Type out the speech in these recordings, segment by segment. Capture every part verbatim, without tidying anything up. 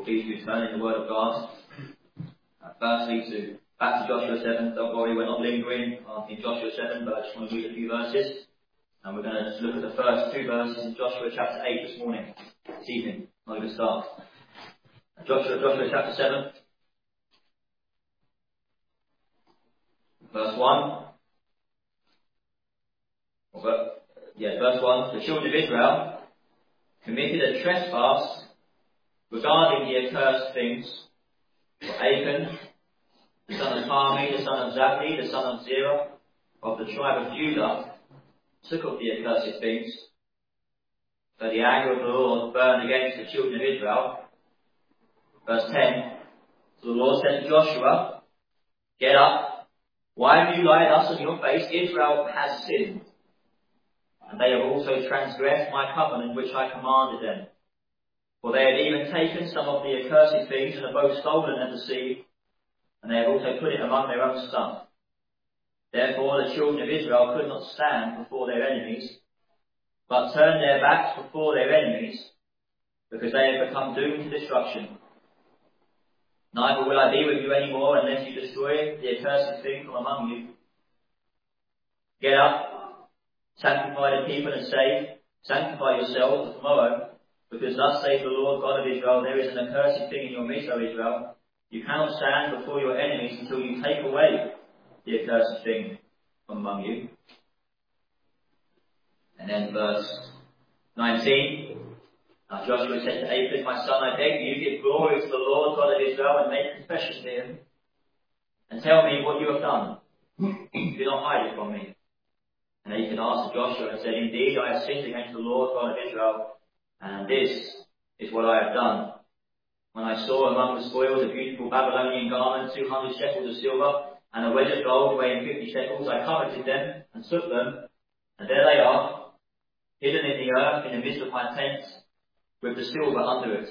please do turn in the Word of God. Uh, firstly, to back to Joshua seven. Don't worry, we're not lingering uh, in Joshua seven, but I just want to read a few verses. And we're going to look at the first two verses in Joshua chapter eight this morning, this evening. Not a good start. Joshua, Joshua chapter seven, verse one. But, yeah, verse one. The children of Israel committed a trespass regarding the accursed things. For Achan, the son of Carmi, the son of Zabdi, the son of Zerah, of the tribe of Judah, took up the accursed things. So the anger of the Lord burned against the children of Israel. Verse ten. So the Lord said to Joshua, "Get up. Why have you lied thus on your face? Israel has sinned. And they have also transgressed my covenant which I commanded them. For they have even taken some of the accursed things and have both stolen and deceived, and they have also put it among their own stuff. Therefore the children of Israel could not stand before their enemies, but turned their backs before their enemies, because they have become doomed to destruction. Neither will I be with you any more unless you destroy the accursed thing from among you. Get up, sanctify the people and say, sanctify yourselves for tomorrow, because thus saith the Lord God of Israel, there is an accursed thing in your midst, O Israel. You cannot stand before your enemies until you take away the accursed thing from among you." And then verse nineteen. Now Joshua said to Achan, "My son, I beg you, give glory to the Lord God of Israel and make confession to him, and tell me what you have done. Do not hide it from me." And Achan answered Joshua and said, "Indeed, I have sinned against the Lord God of Israel, and this is what I have done. When I saw among the spoils a beautiful Babylonian garment, two hundred shekels of silver, and a wedge of gold weighing fifty shekels, I coveted them and took them, and there they are, hidden in the earth in the midst of my tent, with the silver under it."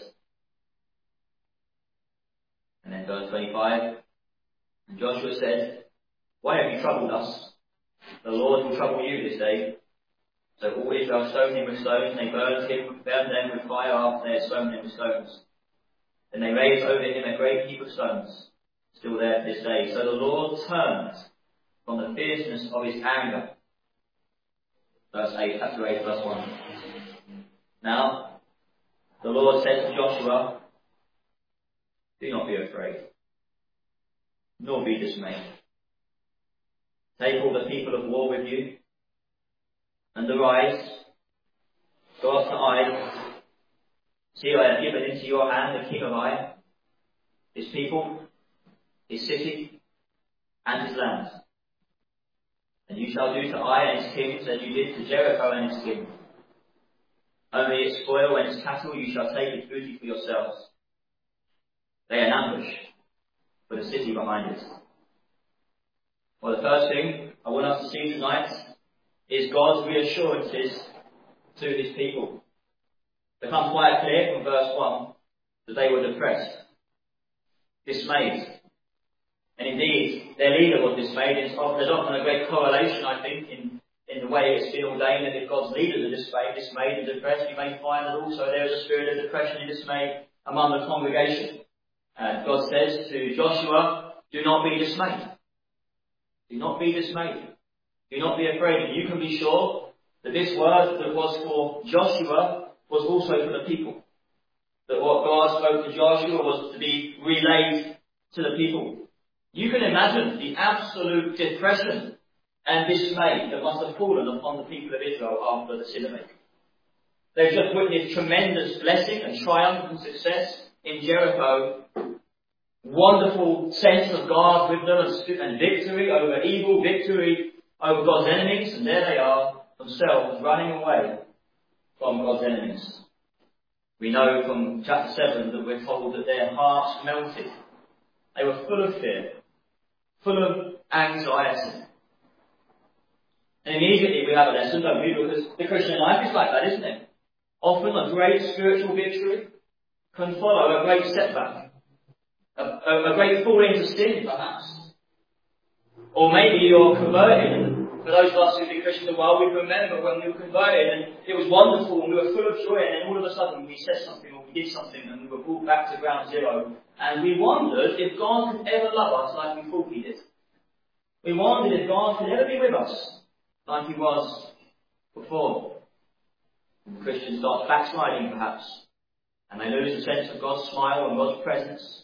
And then verse twenty-five. And Joshua said, "Why have you troubled us? The Lord will trouble you this day." So all Israel stoned him with stones, and they burned him, burned them with fire after they had stoned him with stones. Then they raised over him a great heap of stones, still there to this day. So the Lord turned from the fierceness of his anger. Verse eight, chapter eight, verse one. Now the Lord said to Joshua, "Do not be afraid, nor be dismayed. Take all the people of war with you, and arise, go up to Ai. See, I have given into your hand the king of Ai, his people, his city, and his land. And you shall do to Ai and his kings as you did to Jericho and its king. Only its spoil and its cattle you shall take as booty for yourselves. Lay an ambush for the city behind it." Well, the first thing I want us to see tonight is God's reassurances to his people. It becomes quite clear from verse one that they were depressed, dismayed. And indeed, their leader was dismayed. There's often a great correlation, I think, in, in the way it's been ordained that if God's leaders are dismayed, dismayed and depressed, you may find that also there is a spirit of depression and dismay among the congregation. And God says to Joshua, "Do not be dismayed. Do not be dismayed. Do not be afraid." And you can be sure that this word that was for Joshua was also for the people. That what God spoke to Joshua was to be relayed to the people. You can imagine the absolute depression and dismay that must have fallen upon the people of Israel after the sin of Achan. They've just witnessed tremendous blessing and triumph and success in Jericho. Wonderful sense of God with them and victory over evil, victory over God's enemies, and there they are themselves running away from God's enemies. We know from chapter seven that we're told that their hearts melted. They were full of fear, full of anxiety. And immediately we have a lesson, don't we? Because the Christian life is like that, isn't it? Often a great spiritual victory can follow a great setback, a, a, a great fall into sin, perhaps. Or maybe you're converted. For those of us who've been Christians a while, we remember when we were converted and it was wonderful and we were full of joy, and then all of a sudden we said something or we we did something and we were brought back to ground zero. And we wondered if God could ever love us like we thought he did. We wondered if God could ever be with us like he was before. And Christians start backsliding perhaps. And they lose the sense of God's smile and God's presence.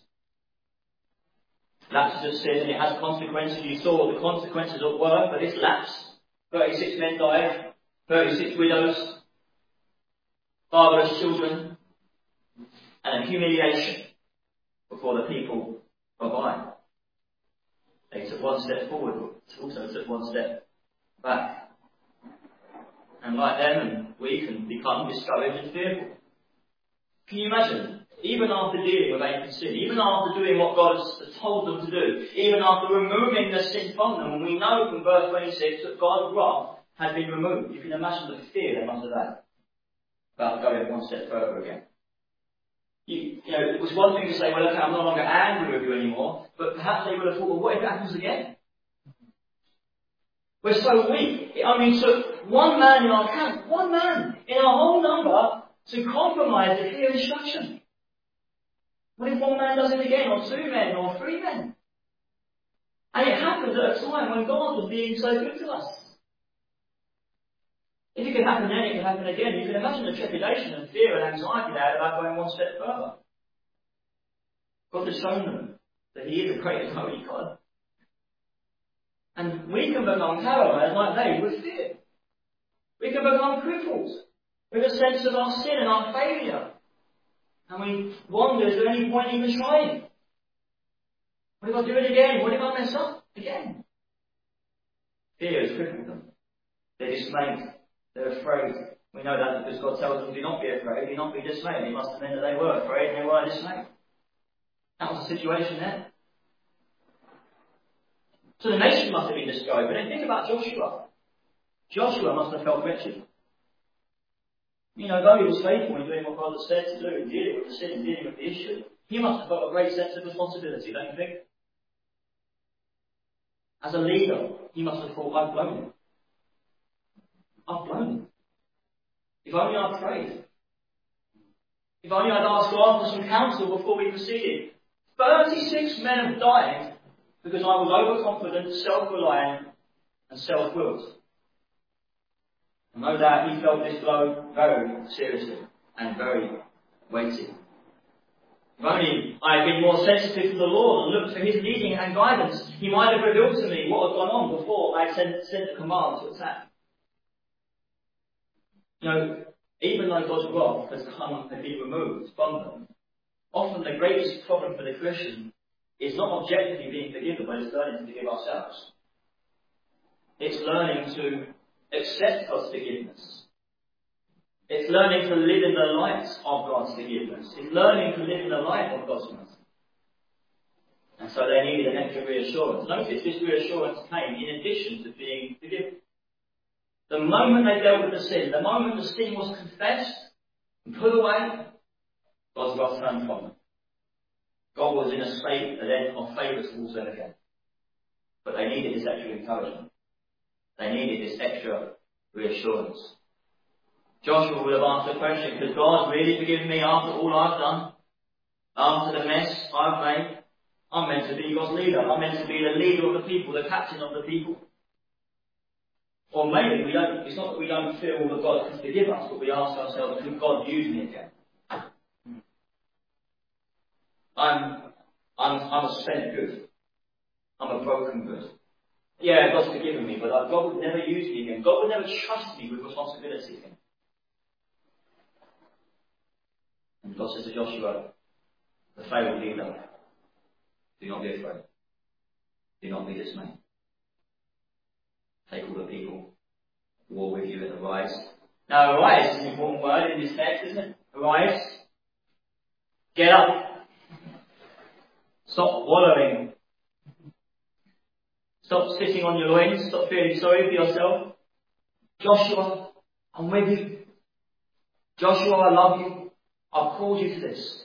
Lapses of sin, and it has consequences. You saw the consequences at work for this lapse. thirty-six men died, thirty-six widows, fatherless children, and a humiliation before the people were by. They took one step forward, but also took one step back. And like them, we can become discouraged and fearful. Can you imagine? Even after dealing with ancient sin, even after doing what God has told them to do, even after removing the sin from them, and we know from verse twenty-six that God's wrath had been removed. You can imagine the fear they must have had about going one step further again. You, you know, it was one thing to say, well, okay, I'm no longer angry with you anymore, but perhaps they would have thought, well, what if it happens again? We're so weak. It only took one man in our camp, one man in our whole number, to compromise the clear instruction. What if one man does it again, or two men, or three men? And it happened at a time when God was being so good to us. If it could happen then, it could happen again. You can imagine the trepidation and fear and anxiety they had about going one step further. God has shown them that he is a great and holy God. And we can become paralyzed like they with fear. We can become crippled with a sense of our sin and our failure. And we wonder, is there any point even trying? What if I do it again? What if I mess up again? Fear has crippled them. They're dismayed. They're afraid. We know that because God tells them, do not be afraid, do not be dismayed. It must have meant that they were afraid and they were dismayed. That was the situation there. So the nation must have been discouraged. But then think about Joshua. Joshua must have felt wretched. You know, though he was faithful in doing what God had said to do, and dealing with the sin and dealing with the issue, he must have got a great sense of responsibility, don't you think? As a leader, he must have thought, I've blown it. I've blown it. If only I'd prayed. If only I'd asked God for some counsel before we proceeded. thirty-six men have died because I was overconfident, self-reliant, and self-willed. And no doubt he felt this blow very seriously and very weighty. If only I had been more sensitive to the Lord and looked for his leading and guidance, he might have revealed to me what had gone on before I sent, sent the command to attack. You know, even though God's wrath has come and been removed from them, often the greatest problem for the Christian is not objectively being forgiven, but it's learning to forgive ourselves. It's learning to accept God's forgiveness. It's learning to live in the light of God's forgiveness. It's learning to live in the light of God's mercy. And so they needed an extra reassurance. Notice this reassurance came in addition to being forgiven. The moment they dealt with the sin, the moment the sin was confessed and put away, God's wrath turned from them. God was in a state then of favour towards them again. But they needed this extra encouragement. They needed this extra reassurance. Joshua would have asked the question, could God really forgive me after all I've done? After the mess I've made? I'm meant to be God's leader. I'm meant to be the leader of the people, the captain of the people. Or maybe we don't, it's not that we don't feel that God can forgive us, but we ask ourselves, could God use me again? I'm, I'm, I'm a spent good. I'm a broken good. Yeah, God's forgiven me, but God would never use me again. God would never trust me with responsibility again. And God says to Joshua, the failed leader, do not be afraid. Do not be dismayed. Take all the people, war with you, and arise. Now, arise is an important word in this text, isn't it? Arise. Get up. Stop wallowing. Stop sitting on your loins. Stop feeling sorry for yourself. Joshua, I'm with you. Joshua, I love you. I've called you to this.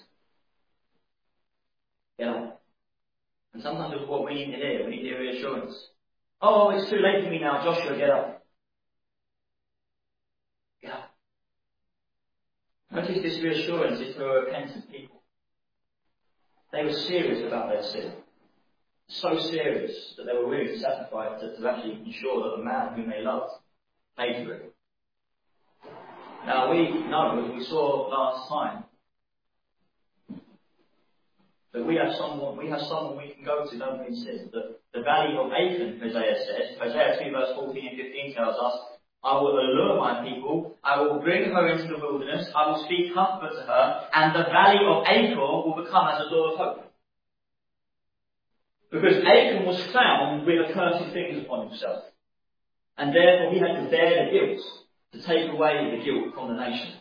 Get up. And sometimes it's what we need to hear. We need to hear reassurance. Oh, it's too late for me now. Joshua, get up. Get up. Notice this reassurance is to a repentant people. They were serious about their sin. So serious that they were willing to sacrifice to, to actually ensure that the man whom they loved paid for it. Now we know, as we saw last time, that we have someone we have someone we can go to, don't we, in sin. The, the valley of Achan, Hosea says, Hosea two verse fourteen and fifteen tells us, I will allure my people, I will bring her into the wilderness, I will speak comfort to her, and the valley of Achor will become as a door of hope. Because Achan was found with accursed things upon himself. And therefore he had to bear the guilt, to take away the guilt from the nation.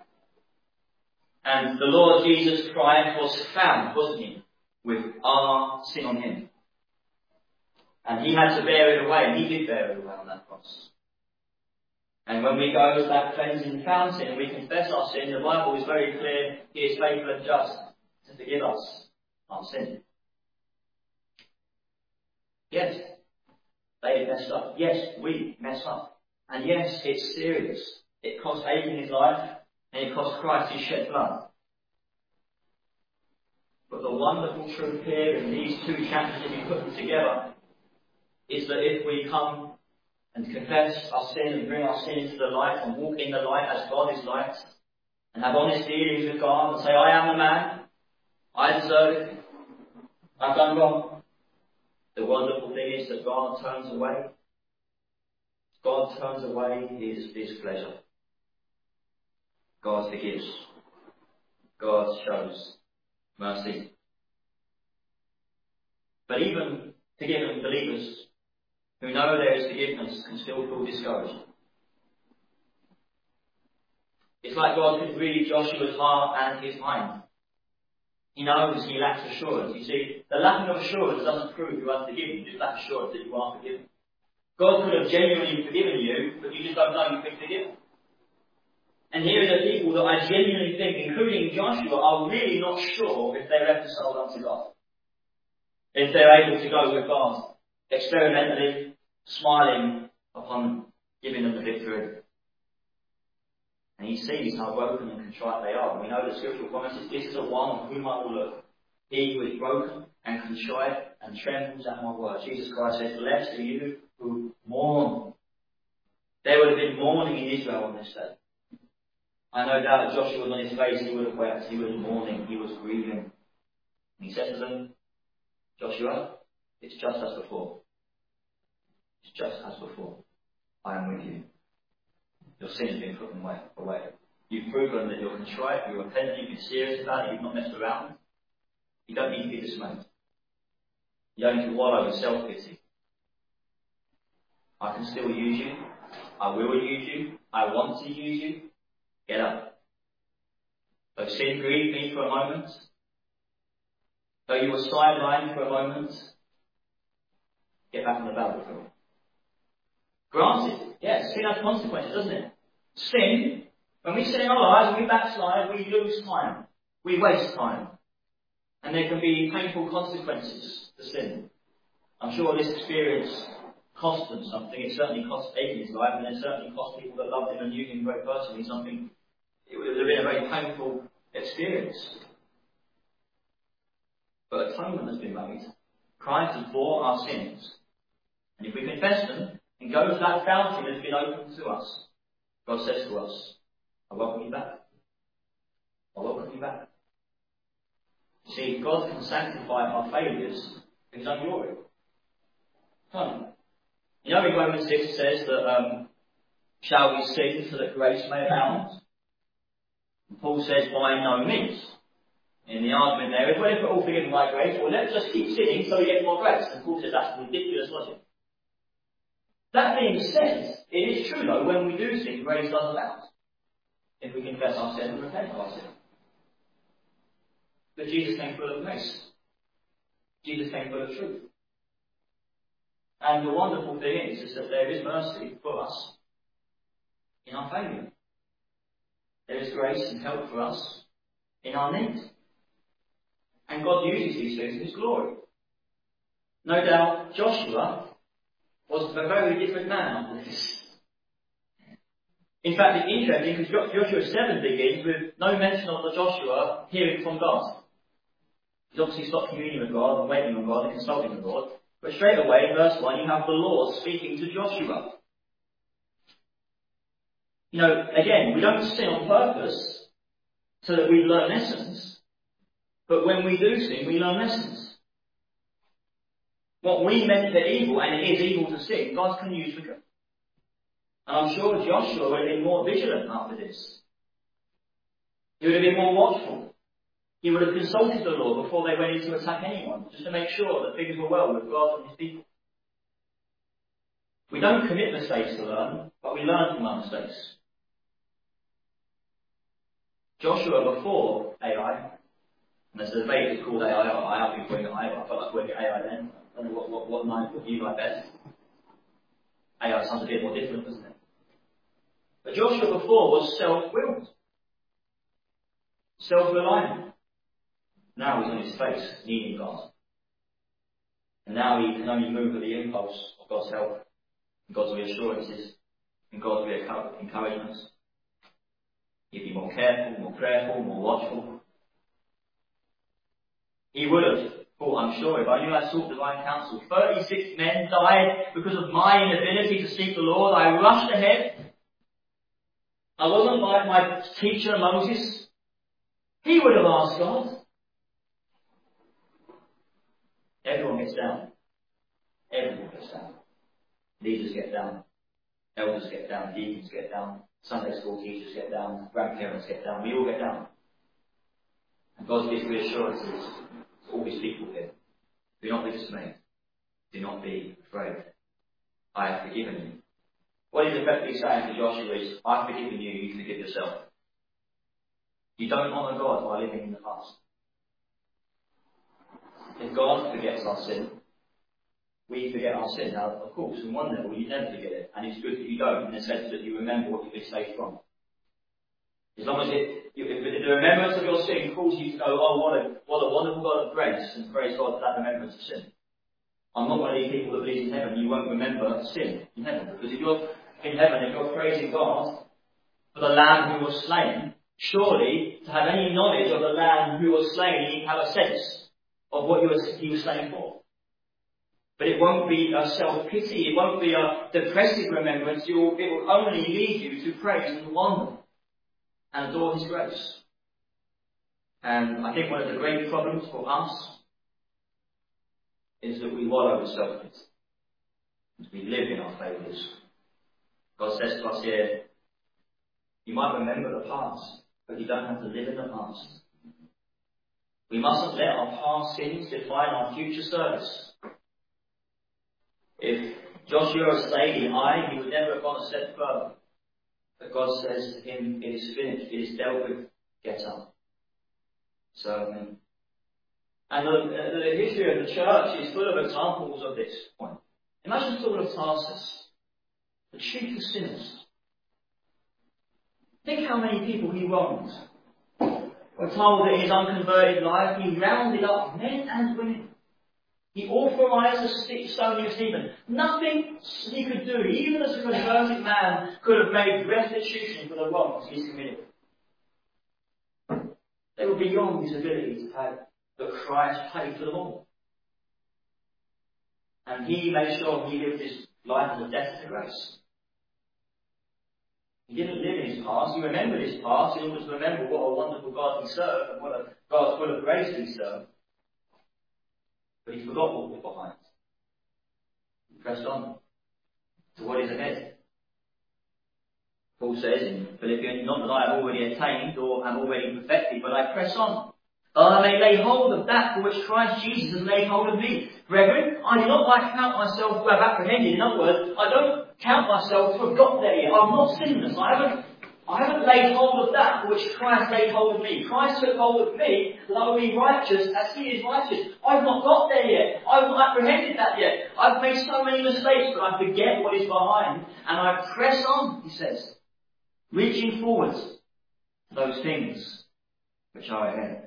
And the Lord Jesus Christ was found, wasn't he, with our sin on him. And he had to bear it away, and he did bear it away on that cross. And when we go to that cleansing fountain and we confess our sin, the Bible is very clear, he is faithful and just to forgive us our sin. Yes, they messed up. Yes, we mess up. And yes, it's serious. It cost Achan his life, and it cost Christ his shed blood. But the wonderful truth here in these two chapters, if you put them together, is that if we come and confess our sin and bring our sin into the light and walk in the light as God is light, and have honest dealings with God and say, I am the man, I deserve it, I've done wrong. The wonderful thing is that God turns away. God turns away his displeasure. God forgives. God shows mercy. But even forgiven believers who know there is forgiveness can still feel discouraged. It's like God could read Joshua's heart and his mind. He knows he lacks assurance. You see, the lack of assurance doesn't prove you are forgiven. You just lack assurance that you are forgiven. God could have genuinely forgiven you, but you just don't know you've been forgiven. And here are the people that I genuinely think, including Joshua, are really not sure if they're reconciled unto God. If they're able to go with God, experimentally, smiling upon giving them the victory. And he sees how broken and contrite they are. And we know the scriptural promises, this is the one on whom I will look. He who is broken and contrite and trembles at my word. Jesus Christ says, blessed are you who mourn. There would have been mourning in Israel on this day. I no doubt if Joshua was on his face, he would have wept, he was mourning, he was grieving. And he said to them, Joshua, it's just as before. It's just as before. I am with you. Your sin has been put away. You've proven that you're contrite, you're repentant, you've been serious about it, you've not messed around. You don't need to be dismayed. You don't need to wallow in self-pity. I can still use you. I will use you. I want to use you. Get up. Though sin grieved me for a moment, though you were sidelined for a moment, get back on the battlefield. Granted, yes, sin has consequences, doesn't it? Sin, when we sin in our lives, when we backslide, we lose time. We waste time. And there can be painful consequences to sin. I'm sure this experience cost them something. It certainly cost Achan his life, and it certainly cost people that loved him and knew him very personally something. It would have been a very painful experience. But atonement has been made. Christ has bore our sins. And if we confess them, and go to that fountain that's been opened to us, God says to us, I welcome you back. I welcome you back. See, God can sanctify our failures for his own glory. Come. You know in Romans six it says that um, shall we sin so that grace may abound? And Paul says by no means. In the argument there is, well, if we're all forgiven by grace, well, let's just keep sinning so we get more grace. And Paul says that's ridiculous logic. That being said, it is true though, when we do sin, grace does abound. If we confess our sin and repent of our sin. But Jesus came full of grace. Jesus came full of truth. And the wonderful thing is, is that there is mercy for us in our failure. There is grace and help for us in our need. And God uses these things in his glory. No doubt Joshua was a very different man after this. In fact, it's interesting because Joshua seven begins with no mention of the Joshua hearing from God. He's obviously stopped communing with God and waiting on God and consulting with God. But straight away, in verse one, you have the Lord speaking to Joshua. You know, again, we don't sin on purpose so that we learn lessons. But when we do sin, we learn lessons. What we meant for evil, and it is evil to sin, God can use for good. And I'm sure Joshua would have been more vigilant after this. He would have been more watchful. He would have consulted the Lord before they went in to attack anyone, just to make sure that things were well with God and his people. We don't commit mistakes to learn, but we learn from our mistakes. Joshua before A I, and there's a debate it's called A I, I have been calling it A I, I felt like calling it A I then. I don't know what, what, what line would you like best. A I sounds a bit more different, doesn't it? But Joshua before was self-willed, self-reliant. Now he's on his face, needing God. And now he can only move at the impulse of God's help, and God's reassurances, and God's encouragements. He'd be more careful, more prayerful, more watchful. He would have thought, I'm sure, if I knew I sought divine counsel. thirty-six men died because of my inability to seek the Lord. I rushed ahead. I wasn't like my teacher Moses. He would have asked God. Everyone gets down. Everyone gets down. Leaders get down. Elders get down. Deacons get down. Sunday school teachers get down. Grandparents get down. We all get down. And God gives reassurances to all his people here. Do not be dismayed. Do not be afraid. I have forgiven you. What he's effectively saying to Joshua is, I've forgiven you, you forgive yourself. You don't honour God by living in the past. If God forgets our sin, we forget our sin. Now, of course, in one level, you never forget it. And it's good that you don't, in the sense that you remember what you've been saved from. As long as it, if the remembrance of your sin calls you to go, oh, what a, what a wonderful God of grace, and praise God for that remembrance of sin. I'm not one of these people that believes in heaven, you won't remember sin in heaven. Because if you're in heaven, if you're praising God for the Lamb who was slain, surely, to have any knowledge of the Lamb who was slain, you need to have a sense of what you was, he was slain for. But it won't be a self-pity, it won't be a depressive remembrance, it will, it will only lead you to praise and wonder and adore his grace. And I think one of the great problems for us is that we wallow in self-pity. We live in our failures. God says to us here, you might remember the past, but you don't have to live in the past. We mustn't let our past sins define our future service. If Joshua had stayed in Ai, he would never have gone a step further. But God says to him, it is finished, it is dealt with, get up. So, um, and the, the history of the church is full of examples of this point. Imagine Saul of Tarsus, the chief of sinners. Think how many people he wronged. We're told that in his unconverted life, he rounded up men and women. He authorised the stoning of Stephen. Nothing he could do, even as a converted man, could have made restitution for the wrongs he's committed. They were beyond his ability to pay, but Christ paid for them all. And he made sure he lived his life as a debtor to grace. He didn't live in his past, he remembered his past in order to remember what a wonderful God he served and what a God full of grace he served. But he forgot what was behind. He pressed on to what is ahead. Paul says in Philippians, not that I have already attained or am already perfected, but I press on, that I may lay hold of that for which Christ Jesus has laid hold of me. Brethren, I do not like count myself to have apprehended. In other words, I don't count myself to have got there yet. I'm not sinless. I haven't I haven't laid hold of that for which Christ laid hold of me. Christ took hold of me that I will be righteous as he is righteous. I've not got there yet. I've not apprehended that yet. I've made so many mistakes, but I forget what is behind and I press on, he says, reaching forward to those things which are ahead.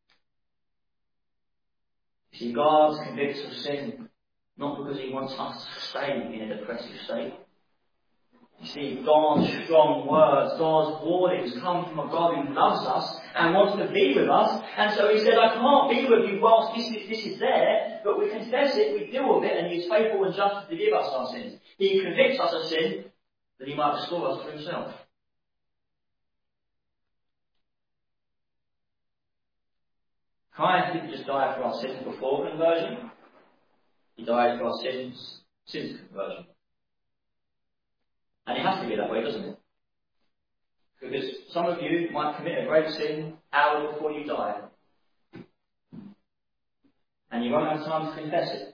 You see, God convicts of sin not because he wants us to stay in a depressive state, You see, God's strong words, God's warnings come from a God who loves us and wants to be with us. And so he said, I can't be with you whilst this is, this is there, but we confess it, we deal with it, and he is faithful and just to forgive us our sins. He convicts us of sin, that he might restore us to himself. Christ didn't just die for our sins before conversion. He died for our sins since conversion. And it has to be that way, doesn't it? Because some of you might commit a great sin hours before you die. And you won't have time to confess it.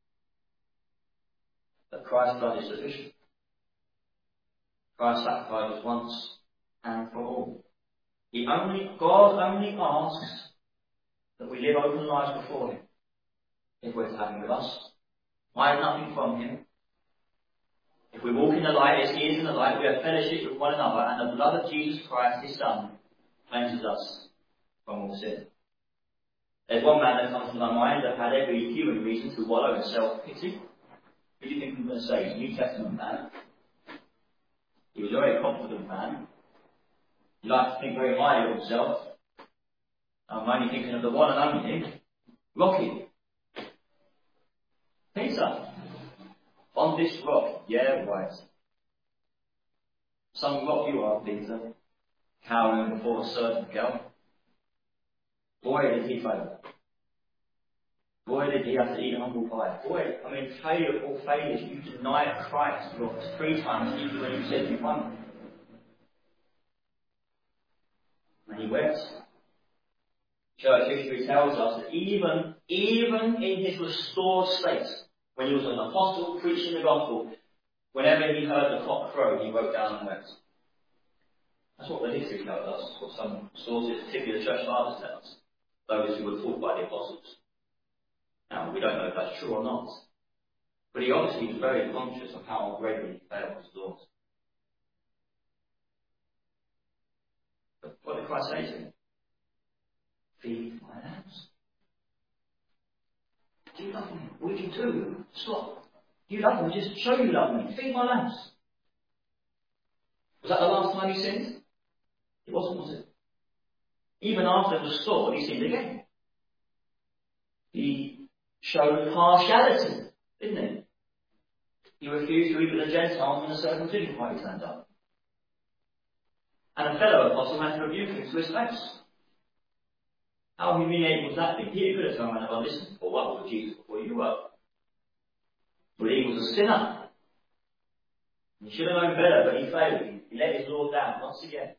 But Christ's blood is sufficient. Christ's sacrifice was once and for all. He only, God only asks that we live open lives before him, if we're to have him with us. Hide nothing from him. If we walk in the light as he is in the light, we have fellowship with one another, and the blood of Jesus Christ, his Son, cleanses us from all sin. There's one man that comes to my mind that had every human reason to wallow in self-pity. Who do you think I'm going to say? He's a New Testament man. He was a very confident man. He liked to think very highly of himself. I'm only thinking of the one and only Rocky. Peter. On this rock. Yeah, right. Some rock you are, Peter. Cowering before a servant girl. Boy, did he fail. Boy, did he have to eat an humble pie. Boy, I mean, failure of all failures. You denied Christ three times even when you said you won. And he wept. Church history tells us that even, even in his restored state, when he was an apostle preaching the gospel, whenever he heard the cock crow, he wrote down and wept. That's what the history tells us, what some sources, particularly the church fathers, tell us, those who were taught by the apostles. Now, we don't know if that's true or not, but he obviously was very conscious of how greatly he failed his Lord. But what did Christ say to him? Feed my lambs. Do you love me? What did you do? Stop. Do you love me? Just show you love me. Feed my lambs. Was that the last time he sinned? It wasn't, was it? Even after it was restored, he sinned again. He showed partiality, didn't he? He refused to eat with the Gentiles when the circumcision party turned up. And a fellow apostle had to rebuke him to his face. How humiliating was that thing? He could have turned around and gone, listen, well, what was Jesus before you were? Well, he was a sinner. He should have known better, but he failed. He, he let his Lord down once again.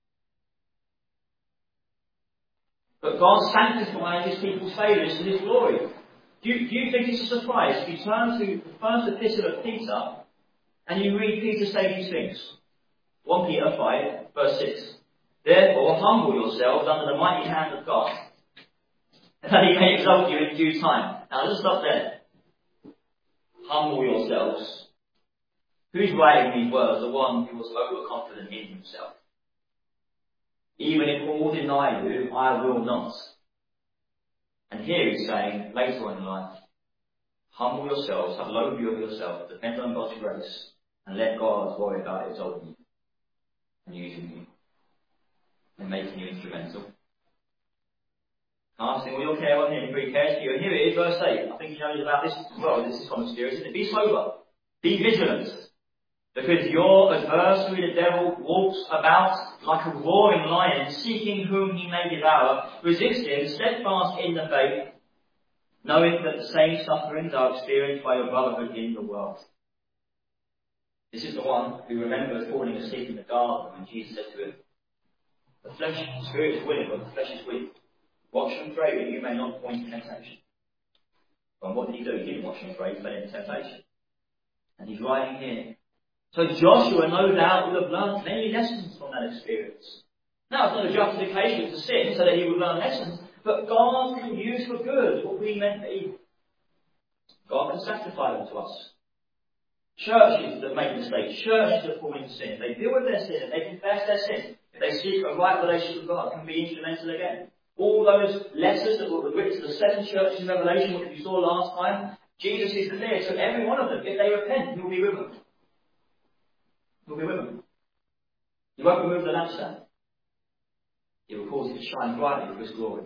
But God sanctifies his people's failures to his glory. Do you, do you think it's a surprise if you turn to the first epistle of Peter and you read Peter say these things? First Peter five, verse six. Therefore, humble yourselves under the mighty hand of God, that he may exalt you in due time. Now, let's stop there. Humble yourselves. Who's writing these words? The one who was overconfident in himself. Even if all deny you, I will not. And here he's saying, later on in life, humble yourselves, have low view of yourself, depend on God's grace, and let God worry about exalting you and using you and making you instrumental. Casting all your care on him, for he cares for you. And here it is, verse eight. I think you know about this as well. This is common experience, isn't it? Be sober. Be vigilant. Because your adversary, the devil, walks about like a roaring lion, seeking whom he may devour. Resist him, steadfast in the faith, knowing that the same sufferings are experienced by your brotherhood in the world. This is the one who remembers falling asleep in the garden when Jesus said to him, the flesh, the spirit is willing, but the flesh is weak. Watch and pray that you may not fall into temptation. And what did he do? He didn't watch and pray, he fell into temptation. And he's writing here. So Joshua, no doubt, would have learned many lessons from that experience. Now, it's not a justification to sin so that he would learn lessons, but God can use for good what we meant for evil. God can sanctify them to us. Churches that make mistakes, churches that fall into sin, they deal with their sin and they confess their sin. If they seek a right relationship with God, can be instrumental again. All those letters that were written to the seven churches in Revelation, which we saw last time, Jesus is clear to every one of them. If they repent, he will be with them. will be with them. He won't remove the lampstand. He will cause it to shine brightly for his glory.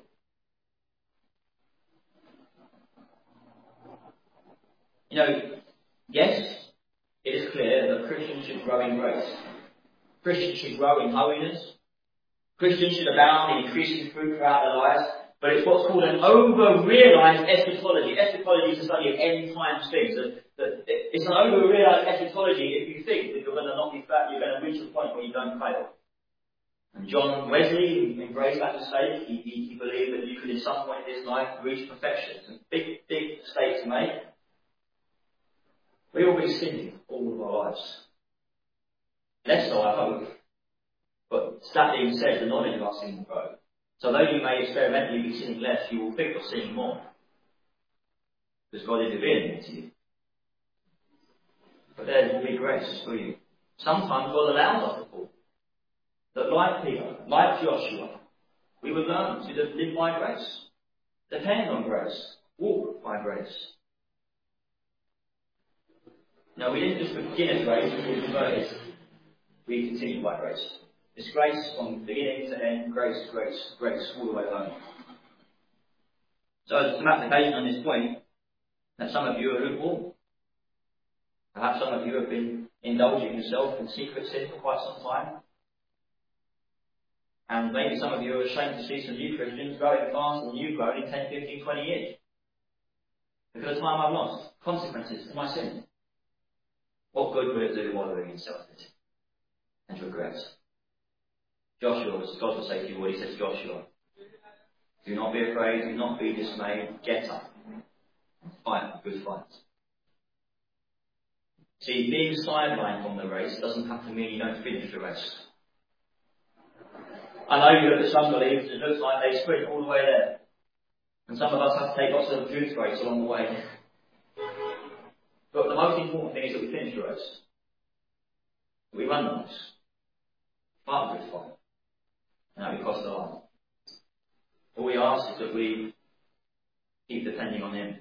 You know, yes, it is clear that Christians should grow in grace. Christians should grow in holiness. Christians should abound in increasing fruit throughout their lives. But it's what's called an over-realized eschatology. Eschatology is the study of end times things. That, that it's an over-realized eschatology if you think that you're going to not be fat, you're going to reach a point where you don't fail. And John Wesley embraced that mistake. He, he, he believed that you could, in some point in this life, reach perfection. It's a big, big mistake to make. We will be sinning all of our lives. Less so, I hope. But that being said, the knowledge of our sin will grow. So though you may experimentally be sinning less, you will think of sinning more. Because God is revealing it to you. But there will be grace for you. Sometimes God allows us to fall. That like Peter, like Joshua, we would learn to live by grace. Depend on grace. Walk by grace. No, we didn't just begin at grace, we converted. We continue by grace. It's grace from beginning to end, grace, grace, grace, all the way home. So some application on this point, that some of you are lukewarm. Perhaps some of you have been indulging yourself in secret sin for quite some time. And maybe some of you are ashamed to see some new Christians growing faster than you've grown in ten, fifteen, twenty years. Look at the time I've lost. Consequences to my sin. What good will it do wallowing in self-pity and regret? Joshua, God will say to you what he said to Joshua. Do not be afraid, do not be dismayed, get up. Fight a good fight. See, being sidelined from the race doesn't have to mean you don't finish the race. I know you look at some believers, it looks like they sprint all the way there. And some of us have to take lots of juice breaks along the way. But the most important thing is that we finish the race. We run the race. Fight a good fight. And that we cross the line. All we ask is that we keep depending on Him.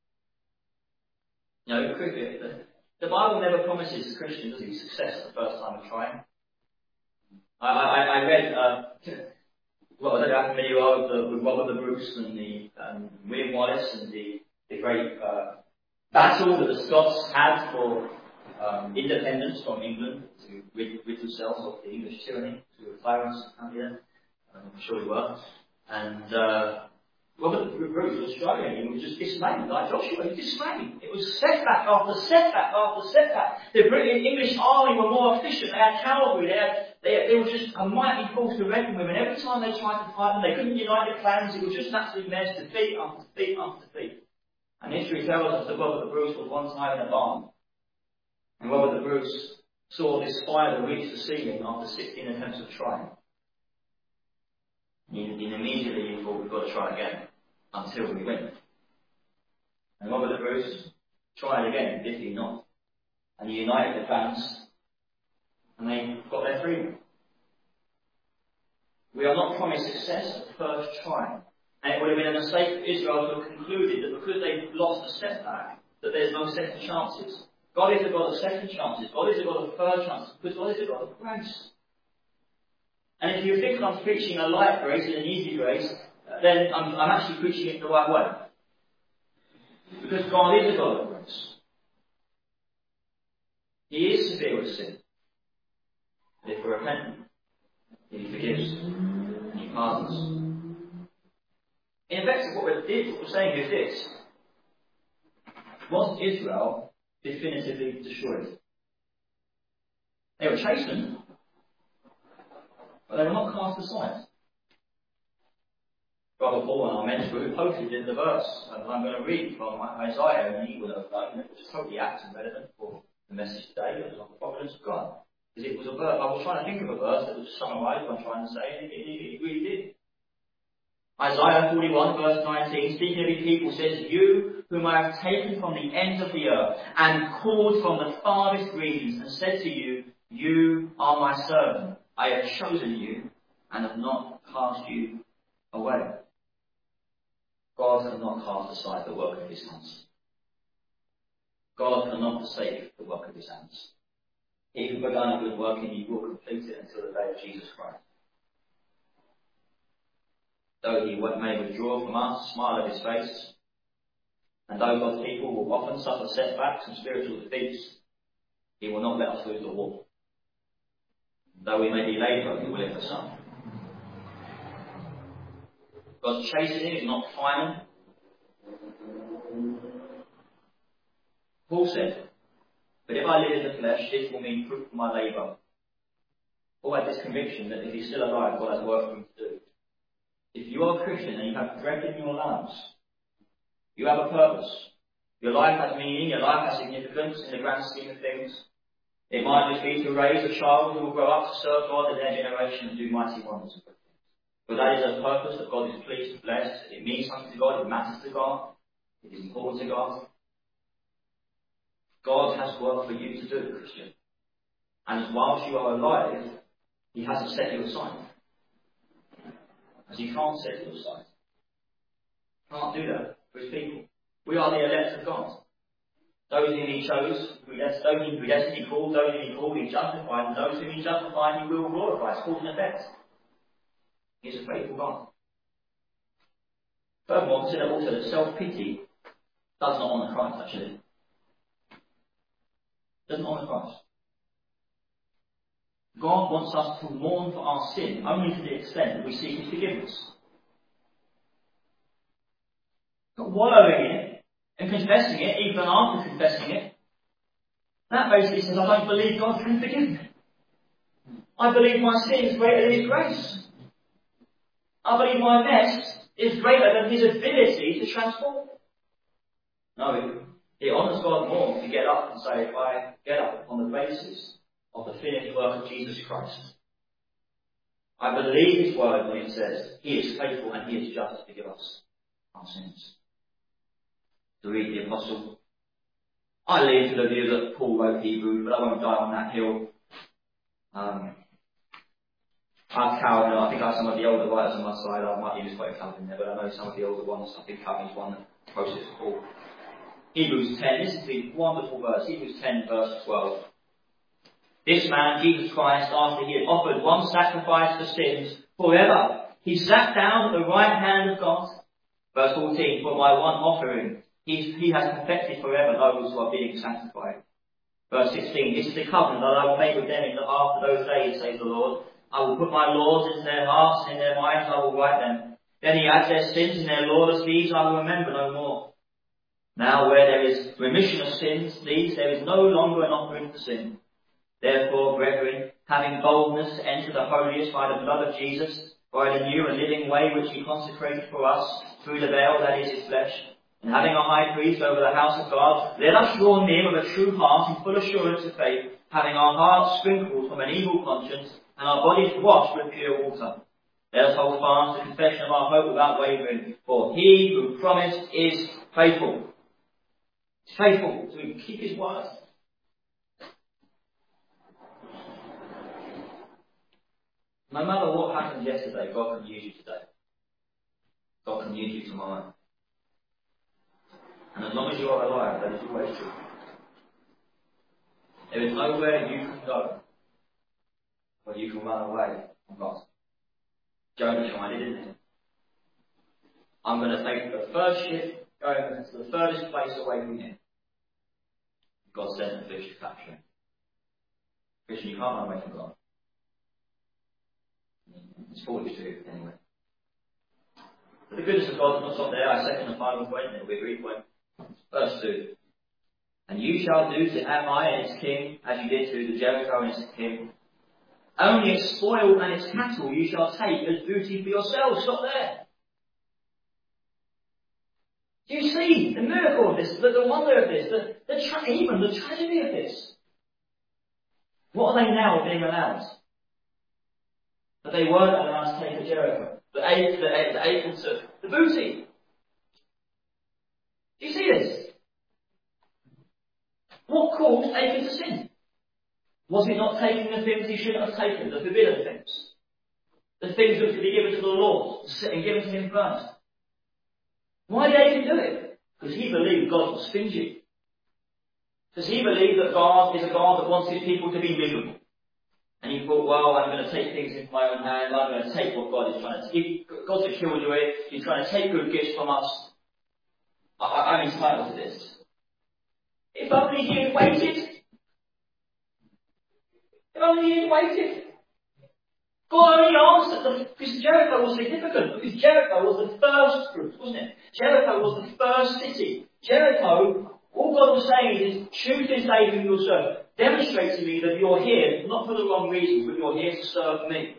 You know, the, the Bible never promises Christians success the first time of trying. I, I, I read, uh, well, I don't know how familiar you are with, the, with Robert the Bruce and the um, William Wallace and the, the great uh, battle that the Scots had for um, independence from England to rid, rid themselves of the English tyranny, to the tyrants out here. I'm sure we were. And uh, Robert the Bruce was struggling. He was just dismayed, like Joshua. He was dismayed. It was setback after setback after setback. The British English army were more efficient. They had cavalry. They had They, they were just a mighty force to reckon with, and every time they tried to fight them, they couldn't unite their plans. It was just absolutely mess, defeat after defeat after defeat. And history tells us that Robert the Bruce was one time in a barn. And Robert the Bruce saw this fire that reached the ceiling after sixteen attempts of trying. And immediately he thought, we've got to try again, until we win. And Robert the Bruce tried again, did he not? And he united the clans, and they got their freedom. We are not promised success at the first try. And it would have been a mistake for Israel to have concluded that because they've lost a setback, that there's no second chances. God is a God of second chances. God is a God of third chances. Because God is a God of grace. And if you think I'm preaching a light grace and an easy grace, then I'm, I'm actually preaching it the right way. Because God is a God of grace. He is severe with sin. But if we're repentant, He forgives and He pardons. In effect, what we're, what we're saying is this. Was Israel definitively destroyed? They were chastened, but they were not cast aside. Brother Paul and our men's group posted in the verse, and I'm going to read from Isaiah, and he would have known it was totally apt and relevant for the message today. It was on the providence of God. Because it was a verse, I was trying to think of a verse that would summarise what I'm trying to say, and it, it, it really did. Isaiah forty-one, verse nineteen, speaking of His people, says, You, whom I have taken from the ends of the earth, and called from the farthest regions, and said to you, You are my servant. I have chosen you, and have not cast you away. God cannot cast aside the work of His hands. God cannot forsake the work of His hands. He who began a good work in you will complete it until the day of Jesus Christ. Though he may withdraw from us, smile of his face, and though God's people will often suffer setbacks and spiritual defeats, he will not let us lose the war. Though we may be labour, he will live for some. God's chastening is not final. Paul said, but if I live in the flesh, this will mean fruit for my labour. Paul had this conviction that if he's still alive, God has work for him to do. If you are a Christian and you have breath in your lungs, you have a purpose. Your life has meaning, your life has significance in the grand scheme of things. It might just be to raise a child who will grow up to serve God in their generation and do mighty wonders. But that is a purpose that God is pleased to bless. It means something to God, it matters to God, it is important to God. God has work for you to do, Christian. And whilst you are alive, he hasn't set you aside. As he can't set you aside. He can't do that for his people. We are the elect of God. Those whom he chose, those whom he predestined, he called, those whom he called, he justified, and those whom he justified, he will glorify. It's called an effect. He's a faithful God. Furthermore, consider also that self-pity does not honour Christ, actually. Doesn't honour Christ. God wants us to mourn for our sin only to the extent that we seek his forgiveness. Not wallowing in it and confessing it, even after confessing it. That basically says, I don't believe God can forgive me. I believe my sin is greater than his grace. I believe my mess is greater than his ability to transform. No, it, it honours God more to get up and say, if I get up on the basis of the finished work of Jesus Christ, I believe his word when it says, he is faithful and he is just to forgive us our sins. To read the Apostle, I lean to the view that Paul wrote Hebrews, but I won't die on that hill. Um, I'm Calvin, I think I have some of the older writers on my side. I might use quite Calvin there, but I know some of the older ones. I think Calvin's one that closest to Paul. Hebrews ten, this is the wonderful verse, Hebrews ten verse twelve. This man, Jesus Christ, after he had offered one sacrifice for sins forever, he sat down at the right hand of God. Verse fourteen, for by one offering he, he has perfected forever those who are being sanctified. Verse sixteen, this is the covenant that I will make with them in the, after those days, says the Lord. I will put my laws into their hearts, and in their minds I will write them. Then he adds their sins and their lawless deeds I will remember no more. Now where there is remission of sins, these there is no longer an offering for sin. Therefore, brethren, having boldness to enter the holiest by the blood of Jesus, by the new and living way which he consecrated for us, through the veil that is his flesh, and having a high priest over the house of God, let us draw near with a true heart in full assurance of faith, having our hearts sprinkled from an evil conscience, and our bodies washed with pure water. Let us hold fast the confession of our hope without wavering, for he who promised is faithful. He's faithful, so we can keep his word. No matter what happened yesterday, God can use you today. God can use you tomorrow. And as long as you are alive, that is always true. There is nowhere you can go where you can run away from God. Jonah tried it, didn't he? I'm going to take the first ship going to the furthest place away from him. God sent the fish to capture him. Christian, you can't run away from God. It's foolish to do, anyway. But the goodness of God is not stop there. I second the final point, and it'll be a brief point. Verse two. And you shall do to Ai and its king, as you did to the Jericho and its king. Only its spoil and its cattle you shall take as booty for yourselves. Stop there. Do you see the miracle of this, the, the wonder of this, the, the tra- even the tragedy of this? What are they now being allowed? That they weren't allowed to take the Jericho, the eight, the eight, the eight took the booty. Do you see this? What caused Achan to sin? Was it not taking the things he shouldn't have taken, the forbidden things? The things that were to be given to the Lord and given to him first. Why did Achan do it? Because he believed God was stingy. Does he believe that God is a God that wants his people to be miserable? And he thought, well, I'm going to take things into my own hands. I'm going to take what God is trying to take. God's a killjoy. He's trying to take good gifts from us. I, I'm entitled to this. If only he had waited. If only he had waited. God only answered them because Jericho was significant. Because Jericho was the first fruit, wasn't it? Jericho was the first city. Jericho, all God was saying is, choose this day whom you'll serve. Demonstrate to me that you're here, not for the wrong reasons, but you're here to serve me.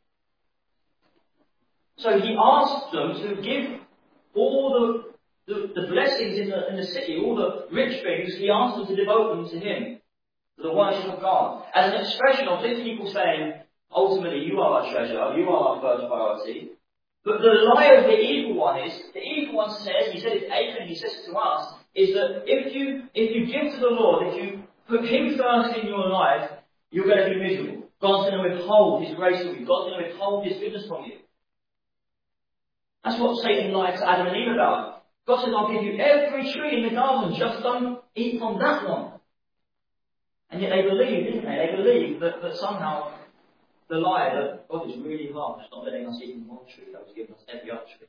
So he asked them to give all the, the, the blessings in the, in the city, all the rich things. He asked them to devote them to him, to the worship of God. As an expression of this people saying, ultimately, you are our treasure, you are our first priority. But the lie of the evil one is, the evil one says, he said it to Achan, he says it to us, is that if you, if you give to the Lord, if you put him first in your life, you're going to be miserable. God's going to withhold his grace from you. God's going to withhold his goodness from you. That's what Satan lied to Adam and Eve about. God said, I'll give you every tree in the garden, just don't eat from that one. And yet they believed, didn't they? They believed that, that somehow the lie that God is really harsh, not letting us eat from one tree, that was giving us every other tree.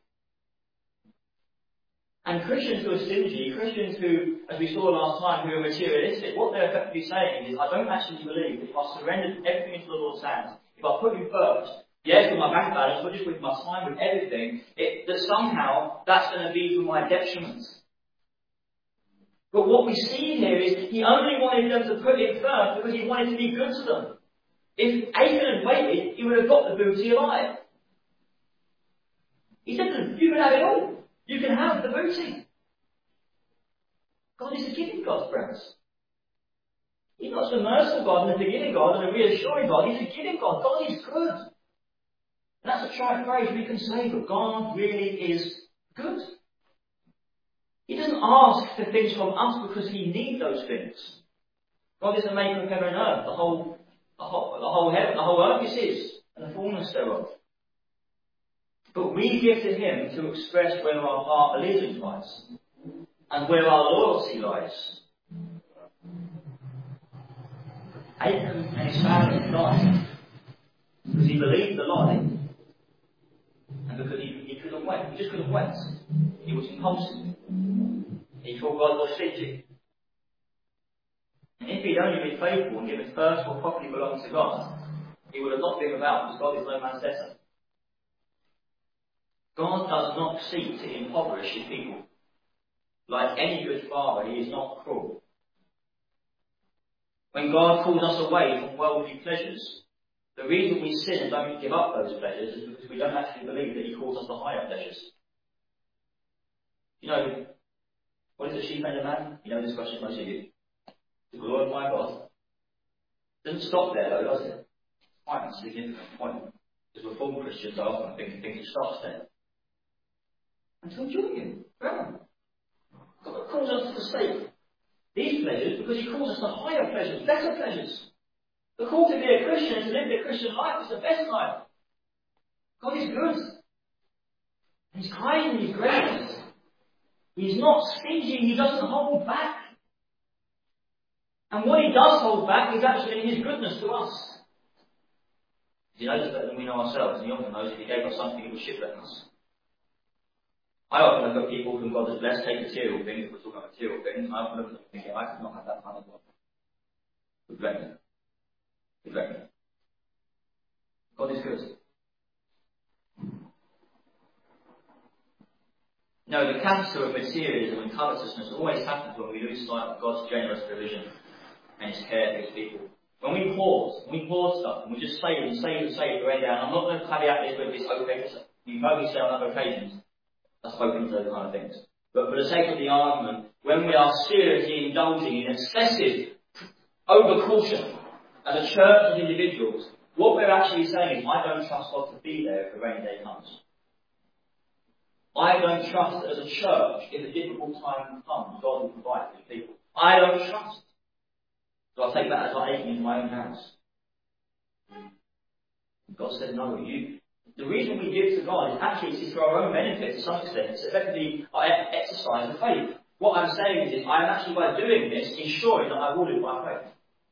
And Christians who are stingy, Christians who, as we saw last time, who are materialistic, what they're effectively saying is, I don't actually believe that if I surrender everything into the Lord's hands, if I put him first, yes, with my bank balance, but just with my time, with everything, it, that somehow that's going to be for my detriment. But what we see here is, he only wanted them to put him first because he wanted to be good to them. If Achan had waited, he would have got the booty alive. He said to them, you can have it all. You can have the booty. God is a giving God, friends. He's not just a merciful God and a forgiving God and a reassuring God. He's a giving God. God is good. And that's a trite phrase we can say, but God really is good. He doesn't ask for things from us because he needs those things. God is the maker of heaven and earth. The whole, the whole, the whole heaven, the whole earth is his, and the fullness thereof. But we give to him to express where our heart allegiance lies and where our loyalty lies. Achan and his family died because he believed the lie and because he, he couldn't wait. He just couldn't wait. He was impulsive. He thought God was stingy. And if he'd only been faithful and given first what properly belonged to God, he would have not been about because God is no man's debtor. God does not seek to impoverish his people. Like any good father, he is not cruel. When God calls us away from worldly pleasures, the reason we sin and don't give up those pleasures is because we don't actually believe that he calls us to higher pleasures. You know, what is a sheep and a man? You know this question, most of you. To glorify God. It doesn't stop there though, does it? Quite a significant point. Because Reformed Christians are often thinking things stops there. And to enjoy him forever. God calls us to forsake these pleasures because he calls us to higher pleasures, better pleasures. The call to be a Christian is to live the Christian life. It's the best life. God is good. He's kind and he's gracious. He's not stingy. He doesn't hold back. And what he does hold back is actually his goodness to us. He knows better than we know ourselves, and he often knows if he gave us something, he would shipwreck us. I often look at people whom God has blessed, take material things, we're talking about material things, and I often look at them thinking, I could not have that kind of God. Regret me. Regret me. God is good. No, the cancer of materialism and covetousness always happens when we lose sight of God's generous provision and his care for his people. When we pause, when we pause stuff, and we just say it and say it and say it right down, I'm not going to caveat this with this okay, you've heard me say on other occasions, I've spoken to those kind of things. But for the sake of the argument, when we are seriously indulging in excessive over-caution as a church and individuals, what we're actually saying is, I don't trust God to be there if the rainy day comes. I don't trust that as a church, if a difficult time comes, God will provide for his people. I don't trust. So I take that as like taking into my own hands. God said, no, you. The reason we give to God is actually it's for our own benefit to some extent. It's effectively our exercise of faith. What I'm saying is, I am actually, by doing this, ensuring that I will live by faith.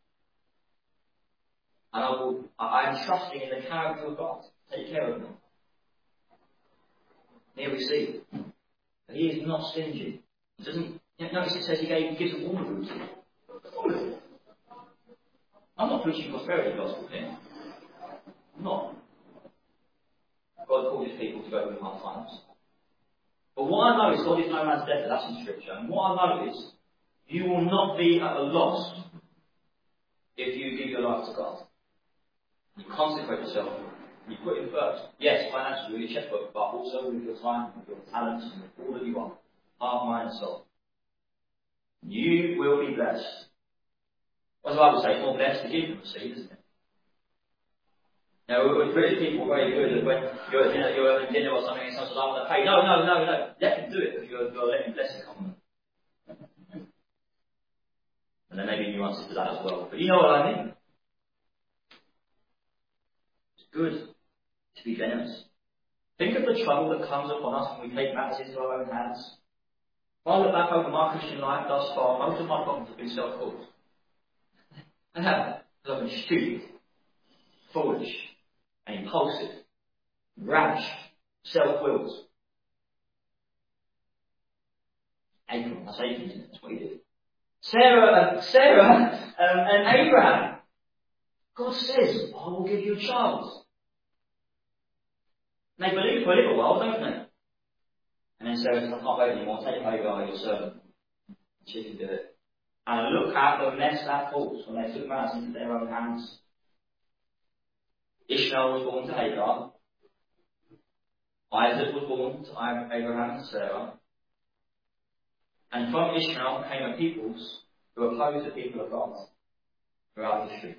And I will, I am trusting in the character of God to take care of me. Here we see that He is not stingy. He doesn't, notice it says He gave, He gives them all the food. All of it. I'm not preaching prosperity gospel here. I'm not. God called His people to go through hard times. But what I know is God is no man's debtor. That's in Scripture. And what I know is you will not be at a loss if you give your life to God. You consecrate yourself. You put Him first. Yes, financially, with your checkbook, but also with your time, with your talents, and with all that you are. Heart, mind, and soul. You will be blessed. What does the Bible say? It's more blessed to give than receive, isn't it? Now, with British people, very good at when you're at dinner, you're having dinner or something, and someone says, I want to pay. No, no, no, no. Let them do it, because you're, you're letting blessing come on them. And there may be nuances to that as well. But you know what I mean? It's good to be generous. Think of the trouble that comes upon us when we take matters into our own hands. If I look back over my Christian life thus far, most of my problems have been self-caused. I have, because I've been stupid, foolish, and impulsive, rash, self-willed. Abram, that's Abram, isn't it? That's what he did. Sarah, uh, Sarah um, and Abraham. God says, I will give you a child. And they believe for a little while, don't they? And then Sarah says, I can't wait anymore, take Hagar, your servant. She can do it. And look at the mess that caused when they took matters into their own hands. Ishmael was born to Hagar. Isaac was born to Abraham and Sarah. And from Ishmael came a peoples who opposed the people of God throughout history.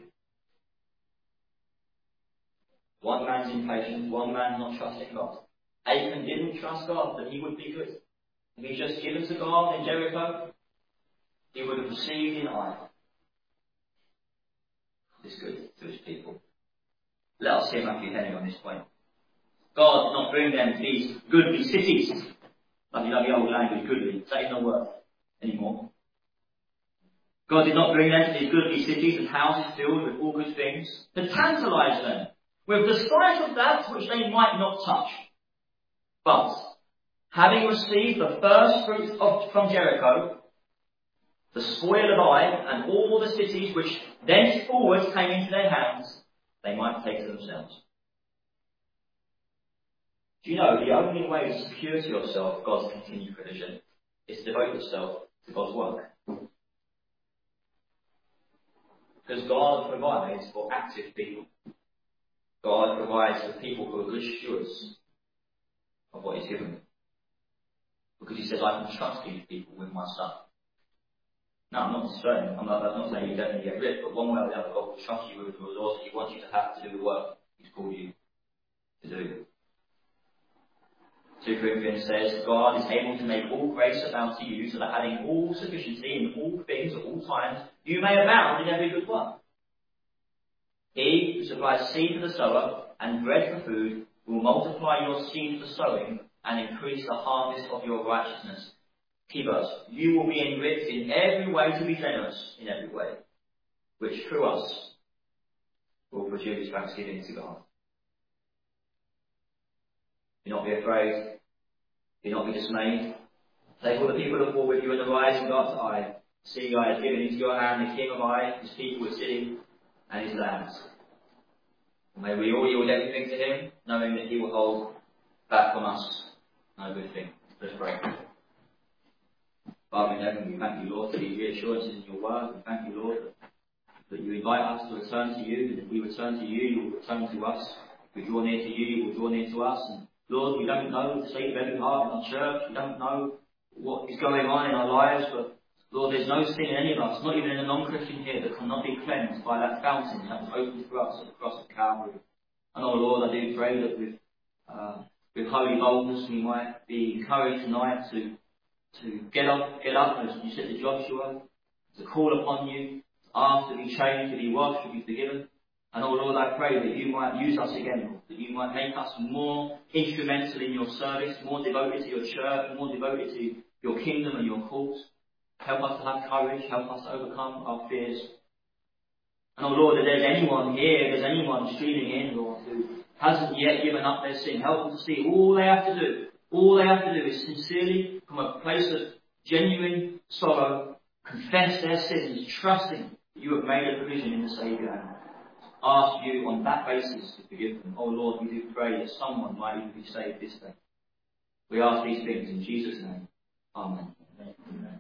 One man's impatient, one man not trusting God. Achan didn't trust God that he would be good. If he just given to God in Jericho, he would have received in Ai. This good to his people. Let us hear Matthew Henry on this point. God did not bring them to these goodly cities. Like you know the old language, goodly. That is no word anymore. God did not bring them to these goodly cities and houses filled with all good things to tantalize them with the sight of that which they might not touch. But, having received the first fruits of, from Jericho, the spoil of Ai, and all the cities which thenceforward came into their hands, they might take to themselves. Do you know, the only way to secure to yourself God's continued provision is to devote yourself to God's work. Because God provides for active people. God provides for people who are good stewards of what He's given them. Because He says, I can trust these people with my stuff. Now, I'm not saying, I'm not, I'm not saying you don't need to get rich, but one way or the other, God will trust you with the resources He wants you to have to do the work He's called you to do. Second Corinthians says, God is able to make all grace abound to you, so that having all sufficiency in all things at all times, you may abound in every good work. He who supplies seed for the sower and bread for food will multiply your seed for sowing and increase the harvest of your righteousness. Key verse, you will be enriched in every way to be generous in every way, which through us will produce thanksgiving to God. Do not be afraid. Do not be dismayed. Take all the people of war with you and arise from God's eye. See, I have given into your hand the king of Ai, his people, his city, and his lands. May we all yield everything to him, knowing that he will hold back from us no good thing. Let's pray. Father in heaven, we thank you, Lord, for these reassurances in your word. We thank you, Lord, that you invite us to return to you, and if we return to you, you will return to us. If we draw near to you, you will draw near to us. And Lord, we don't know the state of every heart in our church. We don't know what is going on in our lives, but Lord, there's no sin in any of us, not even in a non-Christian here, that cannot be cleansed by that fountain that was opened for us at the cross of Calvary. And oh Lord, I do pray that with uh, with holy boldness we might be encouraged tonight to to get up, get up, as you said to Joshua, to call upon you, to ask to be changed, to be washed, to be forgiven. And oh Lord, I pray that you might use us again, Lord, that you might make us more instrumental in your service, more devoted to your church, more devoted to your kingdom and your cause. Help us to have courage. Help us to overcome our fears. And oh Lord, if there's anyone here, if there's anyone streaming in, Lord, who hasn't yet given up their sin, help them to see all they have to do, all they have to do is sincerely, from a place of genuine sorrow, confess their sins, trusting that you have made a provision in the Saviour, and ask you on that basis to forgive them. Oh Lord, we do pray that someone might even be saved this day. We ask these things in Jesus' name. Amen. Amen.